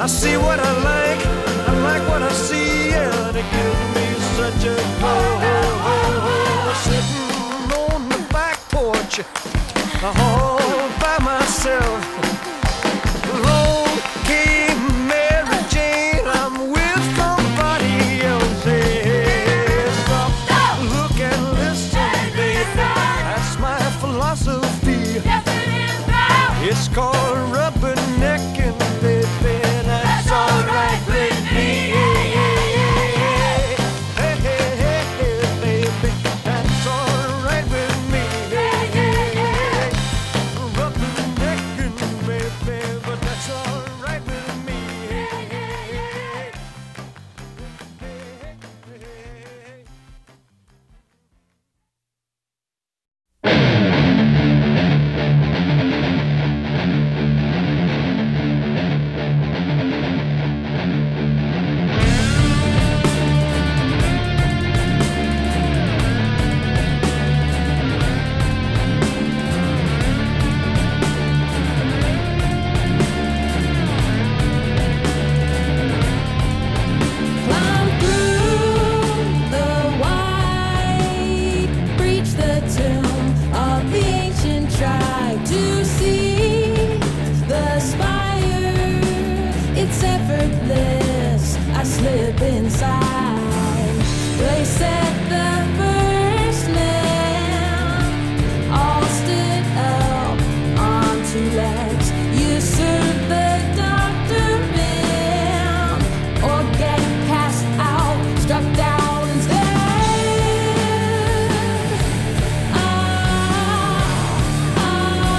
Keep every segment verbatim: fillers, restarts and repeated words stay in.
I see what I like, I like what I see, and it gives me such a glow. Sitting on the back porch, all by myself. Lord, came Mary Jane, I'm with somebody else. Hey, stop, stop, look and listen, baby. That's my philosophy. Yes, it is now. It's called rubbernecking, baby. That's alright with me. Hey, hey, hey, hey, baby. That's alright with me. Hey, hey, hey. Rubbernecking, baby, but that's alright with me. Hey, hey, hey. Hey, hey, hey. Climb through the white, breach the tomb of the ancient tribe to see the spire. It's effortless. I slip inside. They set the first man all stood up on two legs. You serve the doctor man or get passed out, struck down instead. Ah, ah.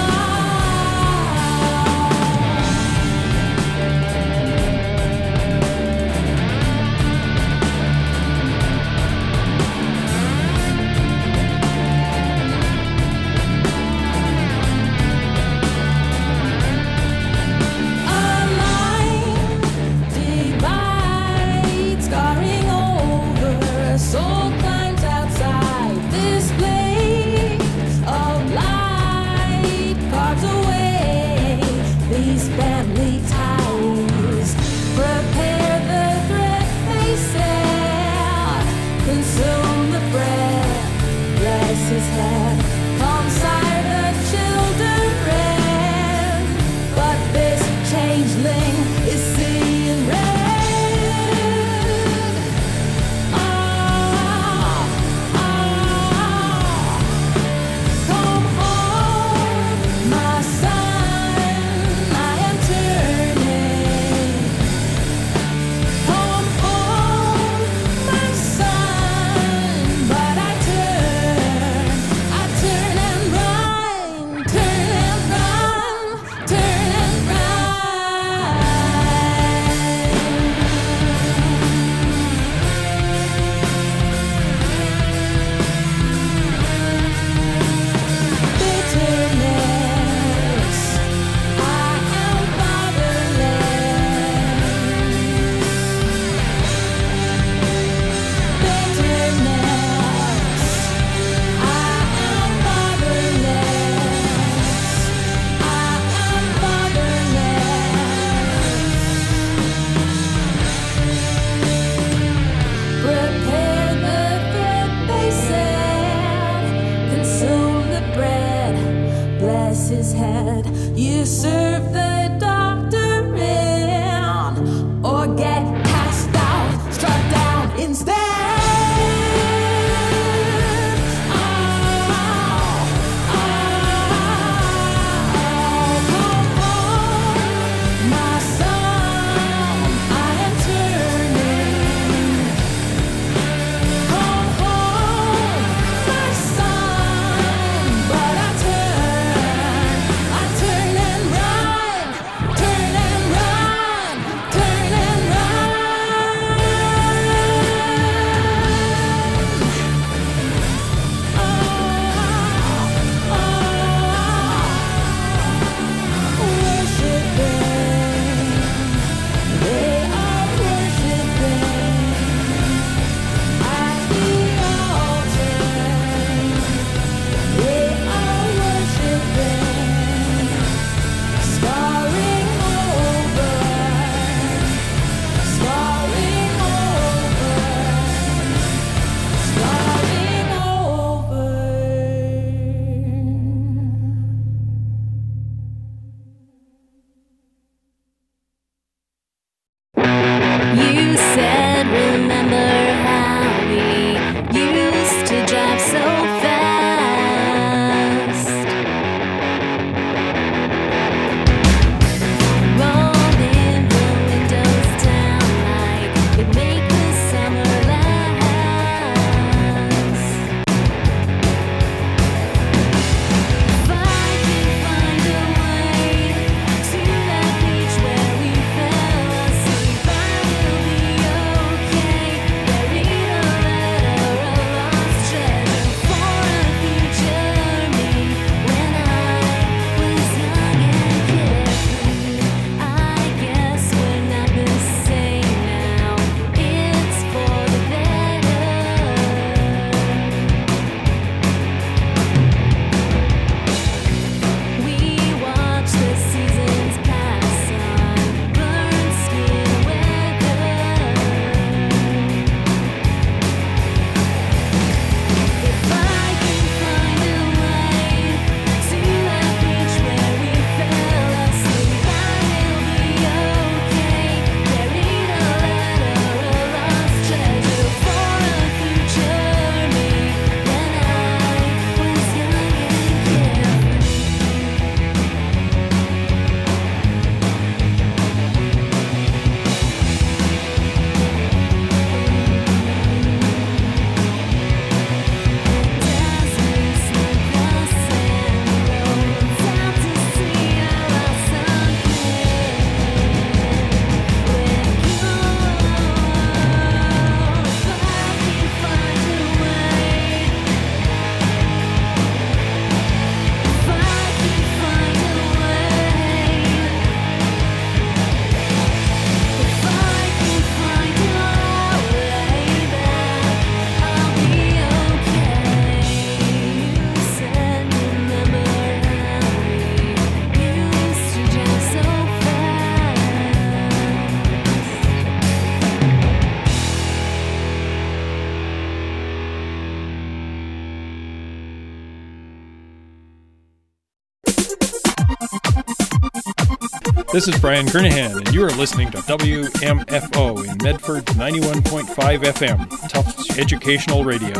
A line divides, scarring over. A soul climbs outside this place of light, carves away these family ties. Prepare the thread they set, consume the bread, bless his head. Come sire the children, but this changeling is seeing red. Ah, ah. Come home, my son, I am turning. Come home, my son, but I turn, I turn. This is Brian Kernahan, and you are listening to W M F O in Medford ninety-one point five F M, Tufts Educational Radio.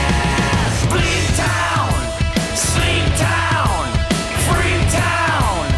Town,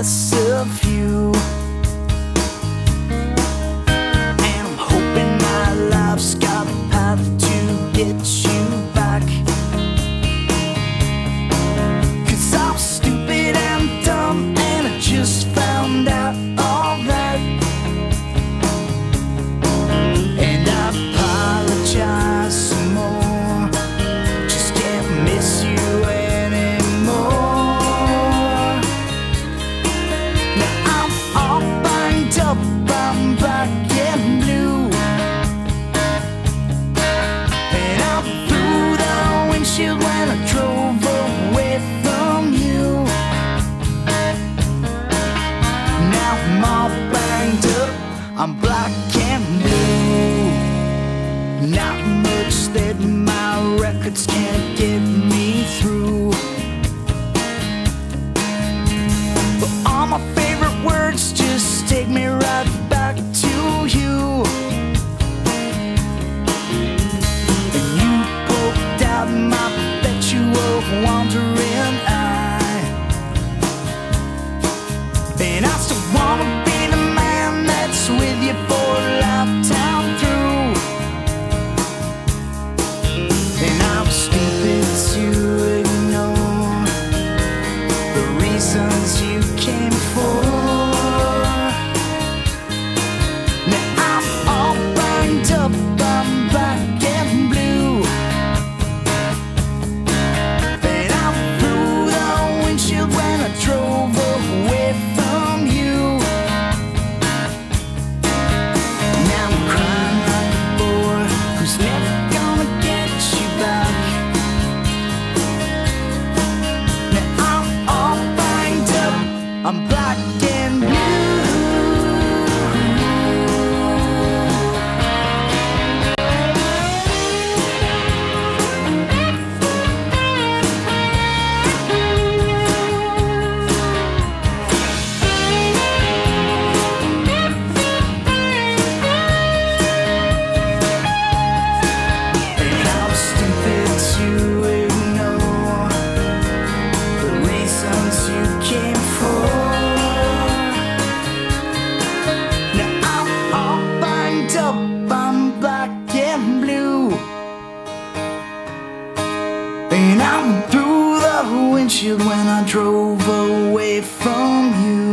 less of you. And I'm hoping my life's got a path to get you back. 'Cause I'm stupid and dumb, and I just found out all that. And I apologize some more, just can't miss you anymore. Now I'm all banged up, I'm black and blue, and I'm through the windshield when I drove away from you. Now I'm all banged up, I'm black and blue. Not much that my records can't get me through, but all my favorite words just take me right back to you. And you poked out my perpetual wandering eye, and I still wanna be the man that's with you for a lifetime through. And I'm stupid to ignore the reasons you came for. Now I'm all banged up, I'm black and blue, and I'm through the windshield when I drove away from you. Now I'm crying like a boy who's never gonna get you back. Now I'm all banged up, I'm black and blue. And I'm stupid to ignore the reasons you came for. Now I'm all banged up, I'm black and blue, and I'm through the windshield when I drove away from you.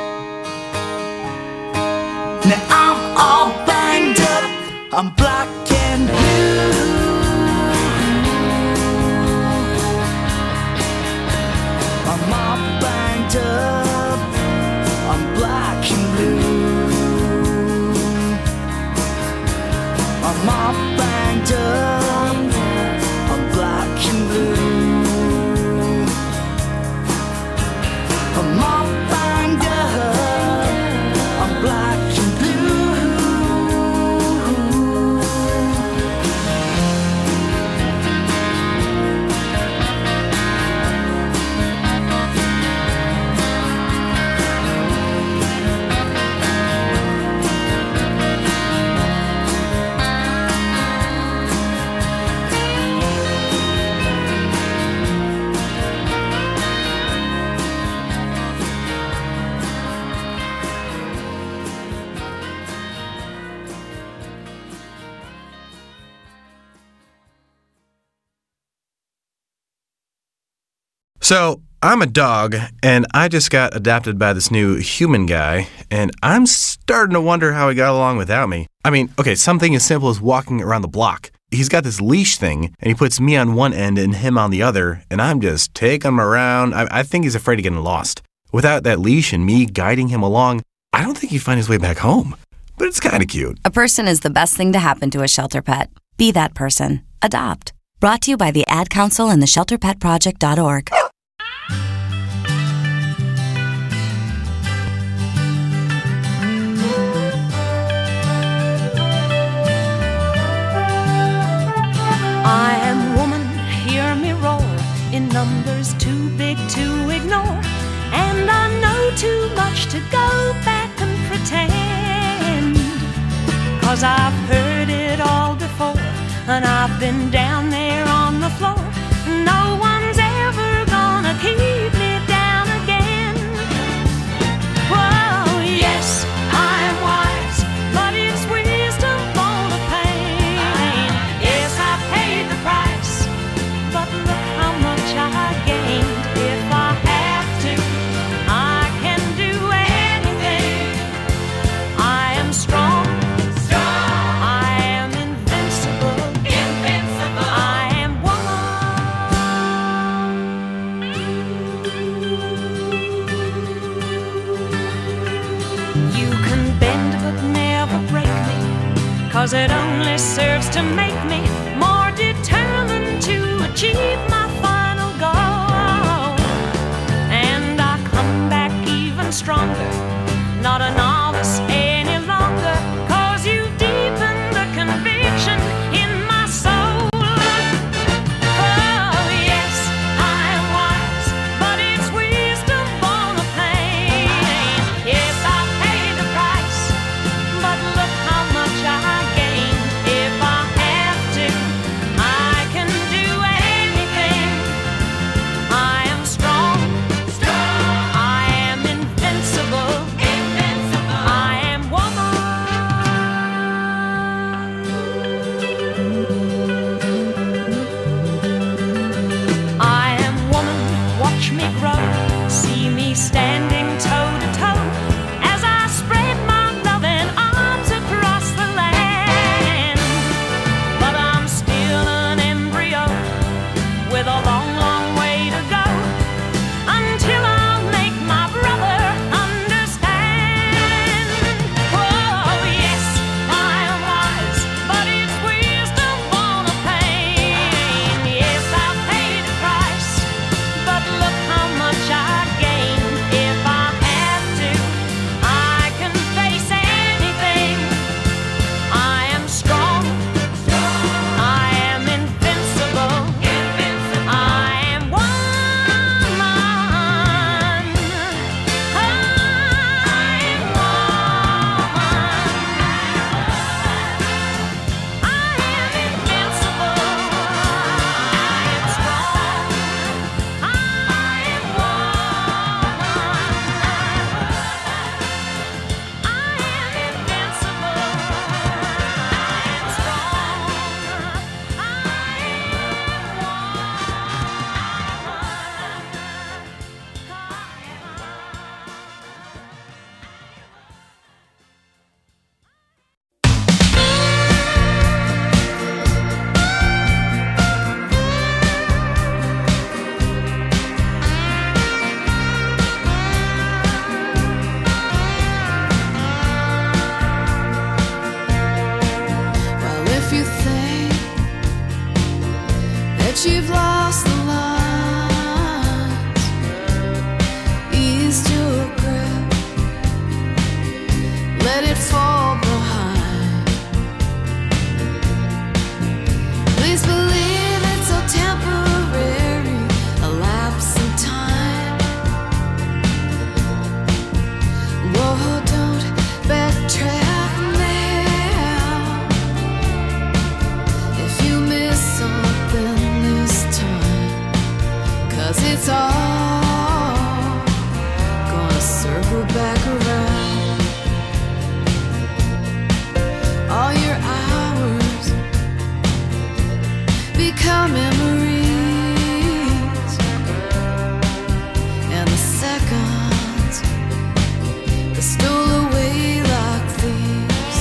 Now I'm all banged up, I'm black and blue. I'm all banged up, I'm black and blue. I'm all banged up, I'm black and blue. I'm all banged up, I'm black and blue. So, I'm a dog, and I just got adopted by this new human guy, and I'm starting to wonder how he got along without me. I mean, okay, something as simple as walking around the block. He's got this leash thing, and he puts me on one end and him on the other, and I'm just taking him around. I, I think he's afraid of getting lost. Without that leash and me guiding him along, I don't think he'd find his way back home. But it's kind of cute. A person is the best thing to happen to a shelter pet. Be that person. Adopt. Brought to you by the Ad Council and the shelter pet project dot org. I am woman, hear me roar, in numbers too big to ignore, and I know too much to go back and pretend, 'cause I've heard it all before, and I've been down there on the floor. No one's ever gonna keep me down again. serves to make me more determined to achieve my final goal. And I come back even stronger, not a novice any longer, 'cause you've deepened the conviction in my soul. Oh yes, I am wise, but it's wisdom born of pain. Yes, I paid the price, but look how much I gained. If I have to, I can do anything. I am strong, strong. I am invincible, invincible. I am woman. I am woman. Watch me grow. See me standing toe to toe as I spread my loving arms across the land. But I'm still an embryo with a long, long way to go until I'll make my brother understand. Oh yes, I am wise, but it's wisdom born of pain. Yes, I've paid the price, but look how much I gained. If I have to, I can face anything. I am strong, I am invincible, invincible. I am woman. I am woman. I am invincible. I am strong. I am woman. I am invincible. I am strong. Well, if you think that you've lost the lines, ease your grip, let it fall behind. Please believe it's so temporary, a lapse in time. Whoa, don't backtrack now. If you miss something this time, 'cause it's all gonna circle back around. All your hours become memories, and the seconds they stole away like thieves.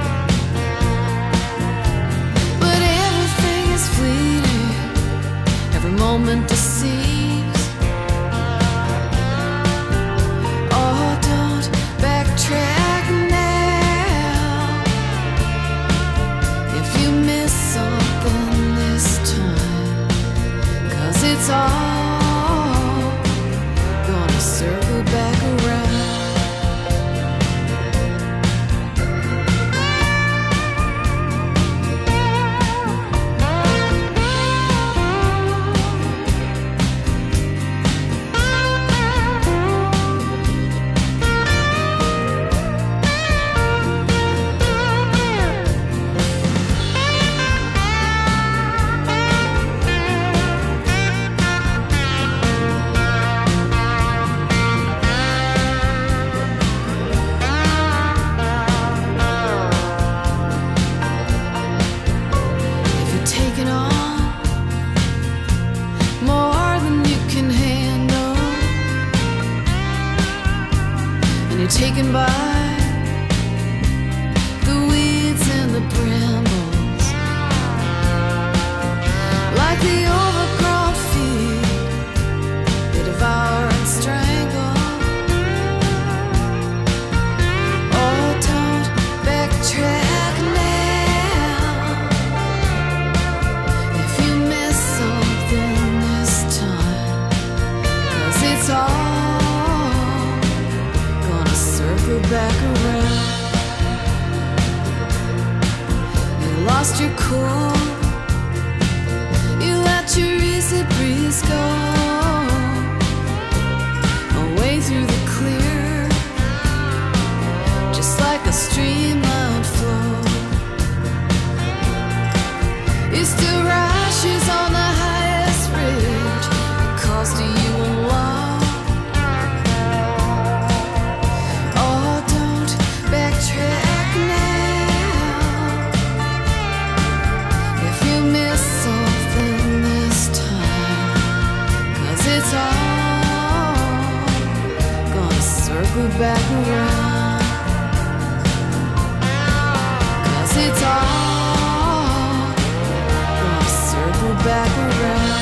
But everything is fleeting, every moment deceives. Oh, don't backtrack now. If you miss something this time, 'cause it's all gonna circle back around. If you're taking on more than you can handle, and you're taken by the weeds and the brambles, like the overgrown feet, they devour and strangle. Oh, don't backtrack now. back around. 'Cause it's all gonna circle back around.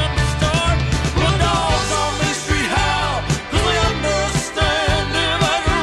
If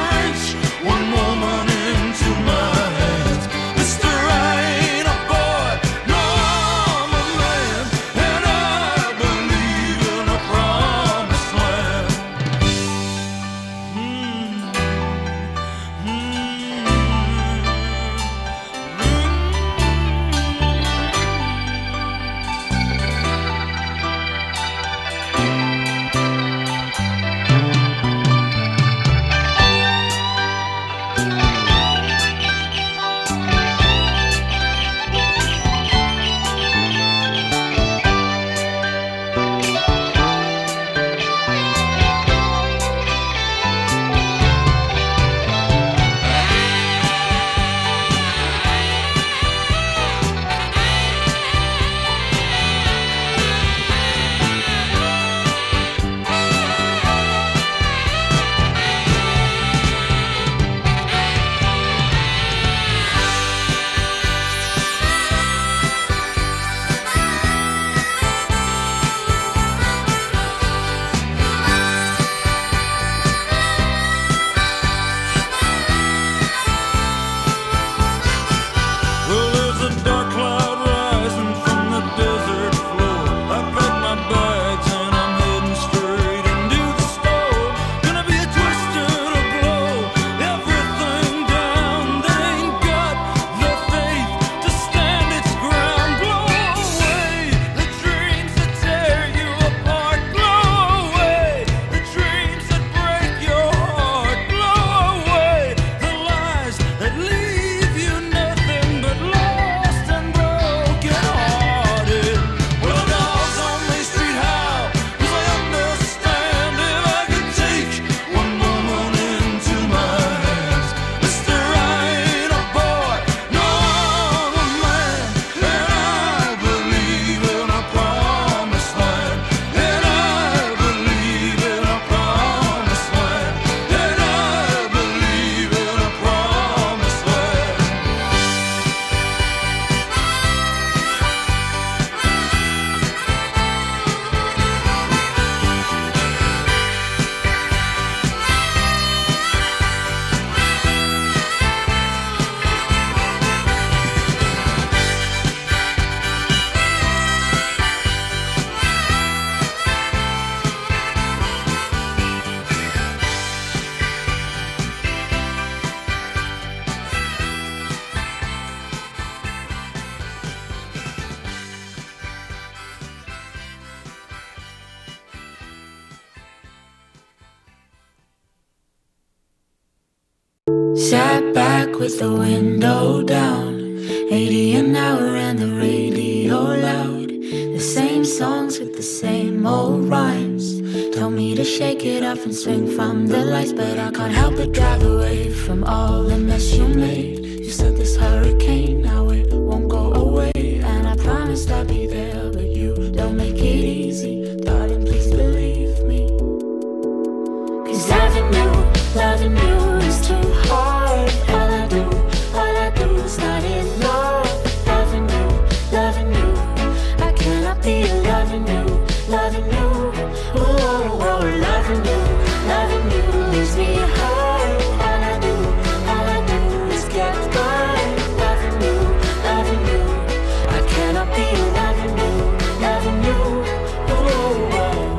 sat back with the window down, eighty an hour and the radio loud. The same songs with the same old rhymes. Told me to shake it off and swing from the lights, but I can't help but drive away from all the mess you made. You said this hurricane, now it won't go away, and I promised I'd be there, but you don't make it easy. Darling, please believe me. Cause loving you, loving you is too hard. All I do, all I do is not enough. Loving you, loving you, I cannot be loving you, loving you. Oh, oh, oh, loving you, loving you leaves me hurt. All I do, all I do is get burned. Loving you, loving you, I cannot be loving you, loving you. Oh,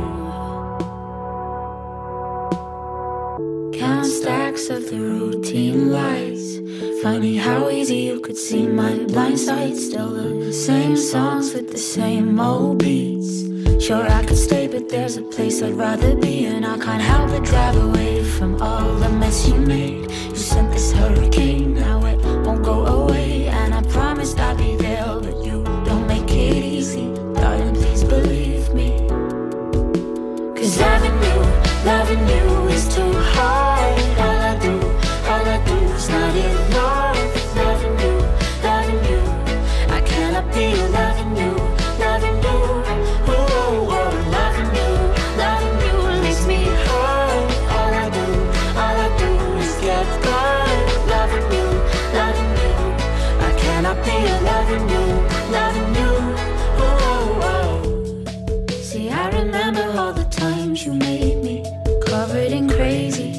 oh. Count stacks of the routine lights. Funny how easy you could see my blind side. Still the same songs with the same old beats. Sure I could stay, but there's a place I'd rather be, and I can't help but drive away from all the mess you made. You sent this hurricane, now it won't go away, and I promised I'd be there, but you don't make it easy. Darling, please believe me. Cause loving you, loving you is too hard. All I do, all I do is not enough. Loving you, loving you, I cannot be loving you, loving you. Oh, oh, loving you, loving you leaves me hurt. All I do, all I do is get burned. Loving you, loving you, I cannot be loving you, loving you. Oh, oh. See, I remember all the times you made me covered in crazy.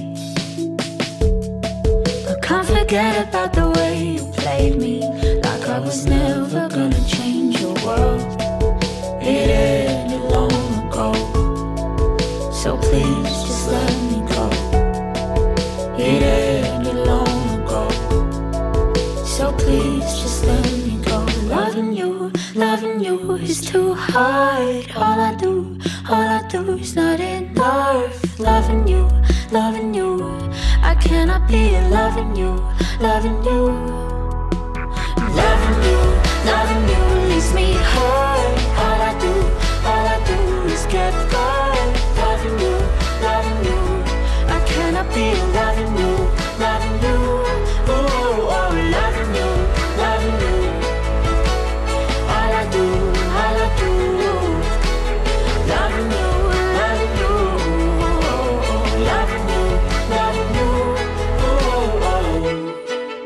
I can't forget about the way you played me, like I was never gonna change your world. It ended long ago, so please just let me go. It ended long ago, so please just let me go. Loving you, loving you is too hard. All I do, all I do is not enough. Loving you, loving you, I cannot be loving you, loving you. Loving you, loving you leaves me hurt. All I do, all I do is get burned. Loving you, loving you, I cannot be loving you, loving you. Oh, oh, loving you, loving you. All I do, all I do, loving you, loving you. Oh, oh, loving you, loving you. Oh, oh.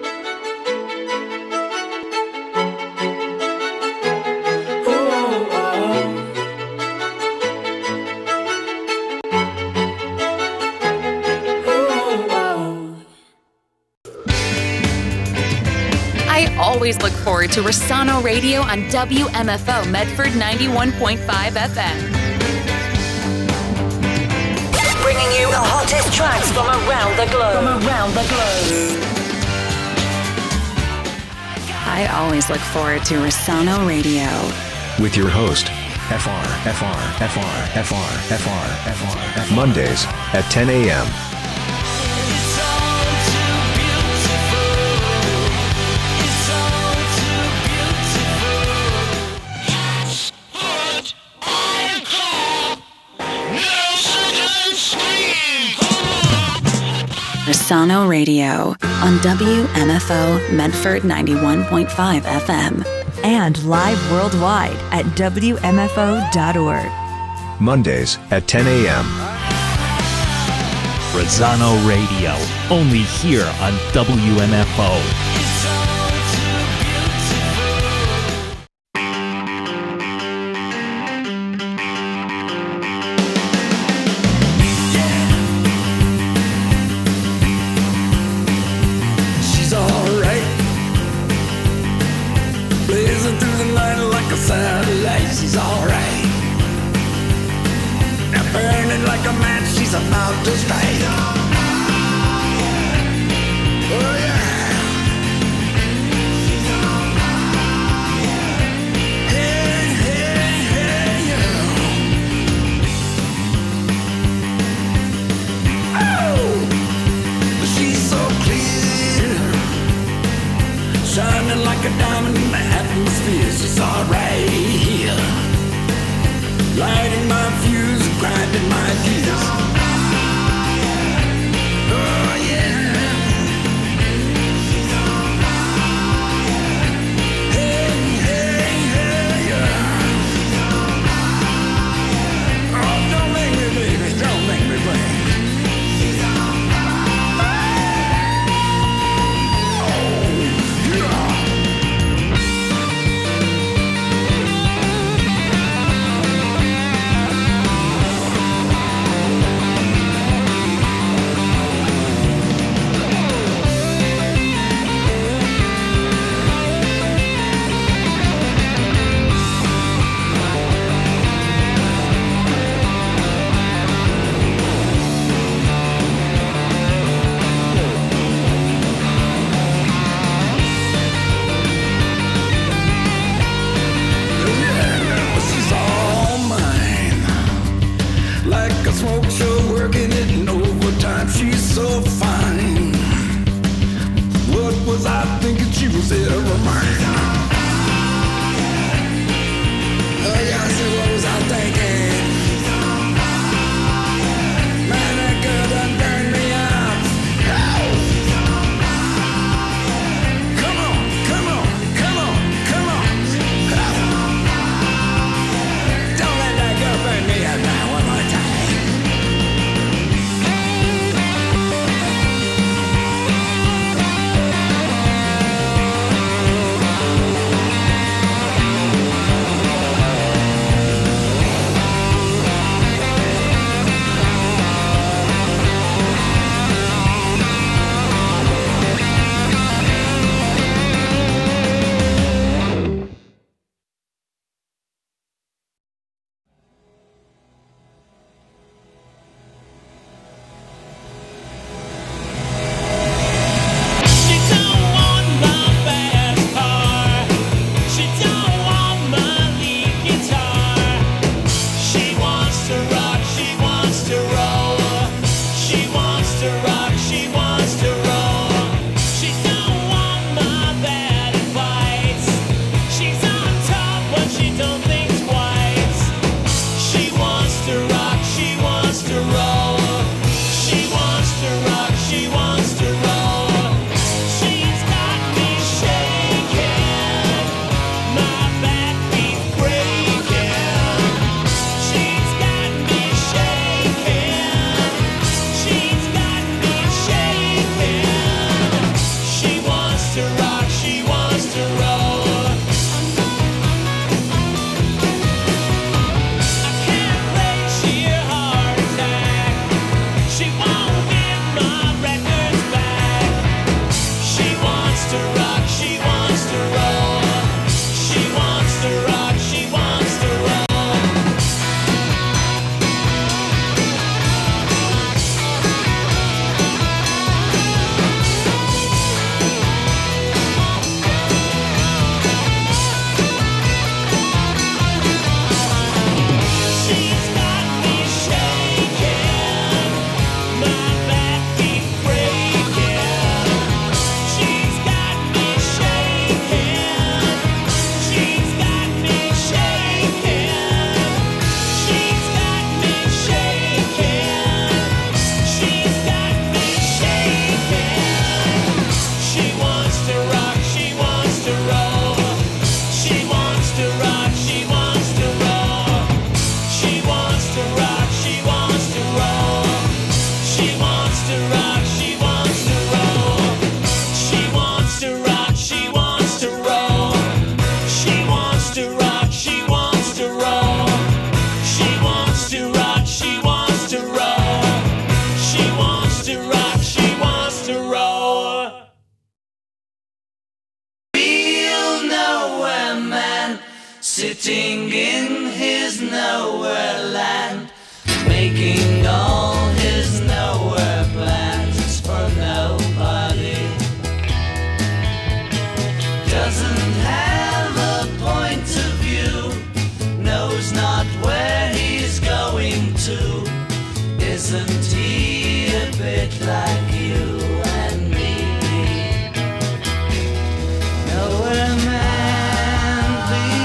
I always look forward to Rossano Radio on W M F O Medford ninety-one point five F M. Bringing you the hottest tracks from around the globe. From around the globe. I always look forward to Rossano Radio. With your host, F R, F R, F R, F R, F R, F R, F R. Mondays at ten a.m. Rossano Radio on W M F O Medford ninety-one point five F M. And live worldwide at W M F O dot org. Mondays at ten a.m. Rossano Radio, only here on W M F O. She's so clear. this is alright. Lighting my fuse, grinding my gears. Oh yeah. Hey, hey, hey, yeah. Oh, don't make me, baby, don't make me blame. Smoke show, working it in overtime. She's so fine. What was I thinking? She was ever mine. Oh yeah, I said, what was I thinking? Man, that girl done burned me out. Ow. Come on, come on, come on, come on. Ow. Don't let that girl burn me out now. One more time. Sitting in his nowhere land, making all his nowhere plans for nobody. Doesn't have a point of view, knows not where he's going to. Isn't he a bit like you and me? Nowhere man, please.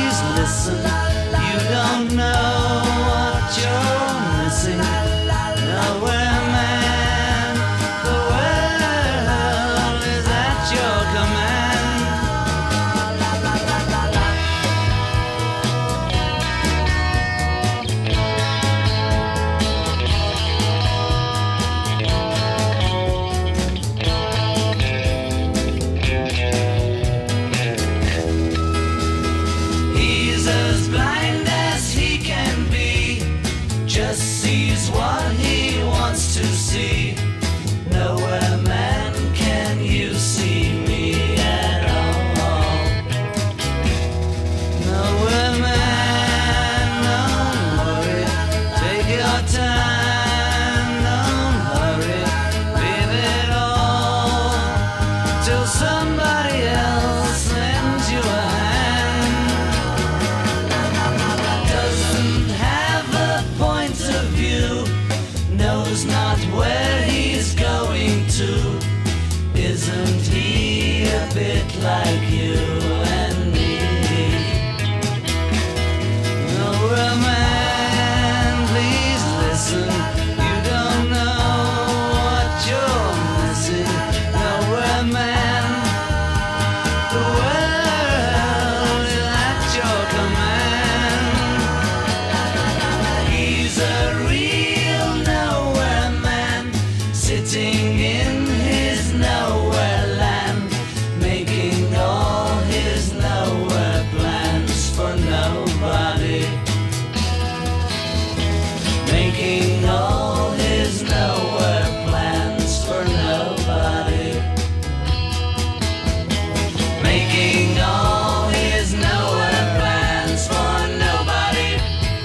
where he's going to. Isn't he a bit like you and me? Nora man, please listen. You don't know what you're missing. Nora man, the world is at your command. He's a real nowhere man, sitting in his nowhere land, making all his nowhere plans for nobody. Making all his nowhere plans for nobody. Making all his nowhere plans for nobody.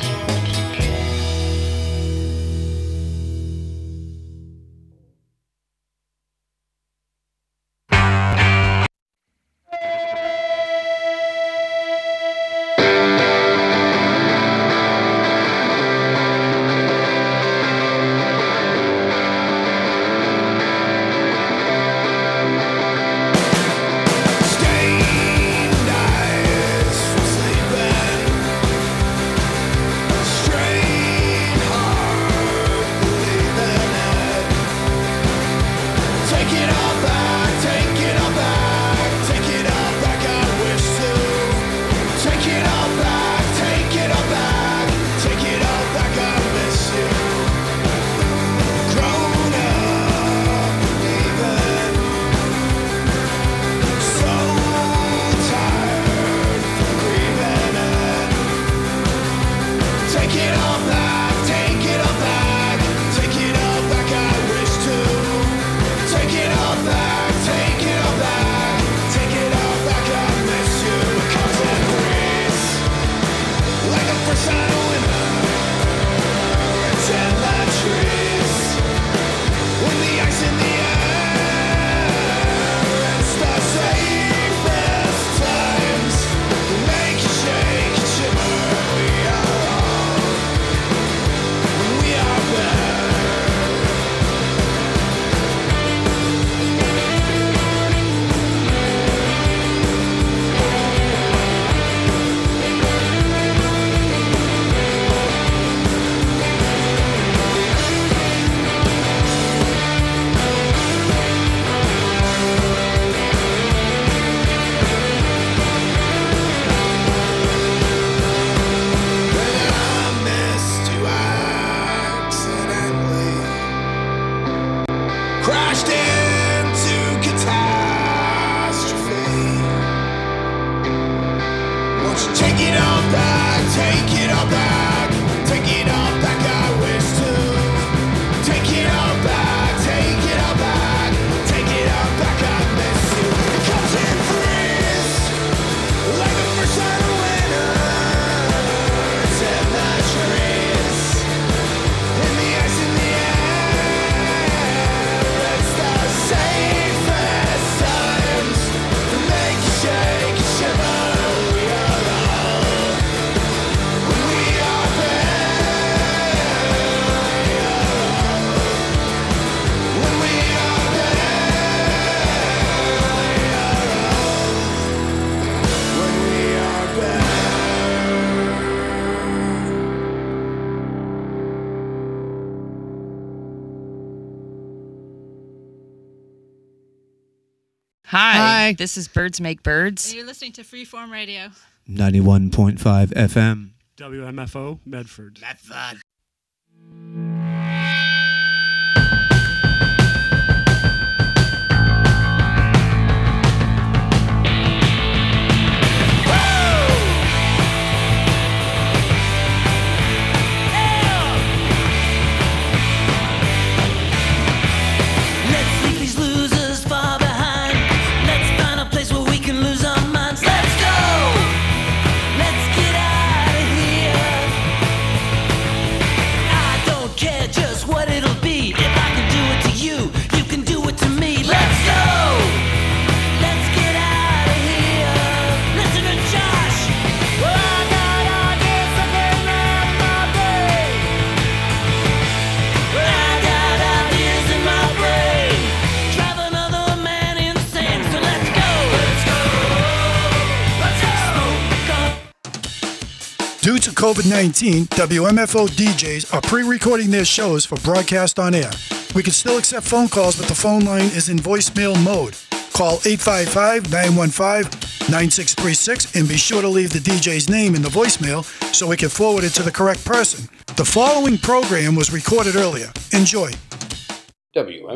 Crashed into catastrophe. Won't you take it all back, take it all back, take it all back, I wish to. Take it all back, take it all back, take it all back, I miss you. It comes in freeze, like the first sign of winter. It's in the trees, in the ice, in the air. It's the safest times to make you shake and shiver. We are all, when we are there. We are all, when we are there. We are all, when we are there. Hi. Hi. This is Birds Make Birds. You're listening to Freeform Radio. ninety-one point five F M. W M F O, Medford. Medford. Let's leave these losers far behind. Let's find a place where we can lose our minds. Let's go. Let's get out of here. COVID nineteen, W M F O D Js are pre-recording their shows for broadcast on air. We can still accept phone calls, but the phone line is in voicemail mode. Call eight five five, nine one five, nine six three six and be sure to leave the D J's name in the voicemail so we can forward it to the correct person. The following program was recorded earlier. Enjoy. W M